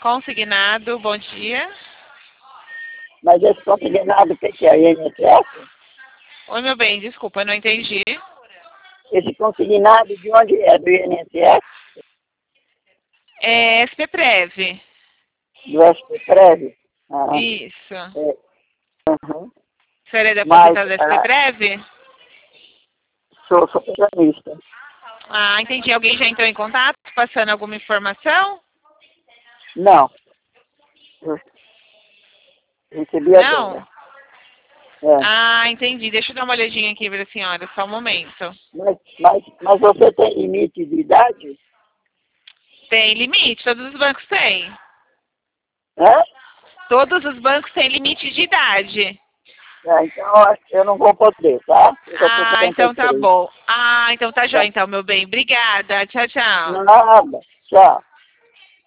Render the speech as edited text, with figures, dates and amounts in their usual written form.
Consignado, bom dia. Mas esse consignado, o que é? INSS? Oi, meu bem, desculpa, eu não entendi. Esse consignado de onde é? Do INSS? É SPPrev. Do SPPrev? Ah, Isso. uhum. A senhora é Mas depositada da SPPrev? sou pensionista. Ah, entendi. Alguém já entrou em contato passando alguma informação? Não. Eu recebi Não? agora. É. Ah, entendi. Deixa eu dar uma olhadinha aqui para a senhora, só um momento. Mas você tem limite de idade? Tem limite, todos os bancos têm. Hã? Todos os bancos têm limite de idade. É, então acho que eu não vou poder, tá? Eu já tô Ah, então tá 73. bom. Ah, então tá Tá? jóia, então, meu bem. Obrigada. Tchau, tchau. Nada. Tchau.